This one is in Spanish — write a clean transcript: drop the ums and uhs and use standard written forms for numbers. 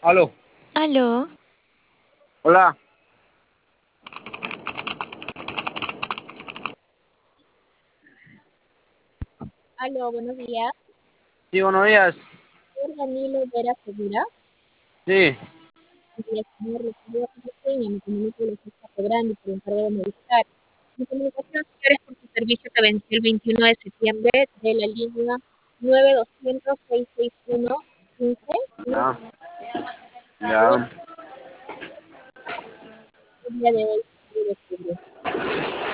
Aló, Aló, hola, Aló, buenos días. sí, buenos días. Soy Danilo Vera Segura. Sí, Y el señor recibió aplicación y me comunico que lo está cobrando por encargo de modificar. Mi comunicación, señor, es por su servicio que venció el 21 de septiembre de la línea 920-661-15. No ya, ya. el día de hoy, 9 de octubre.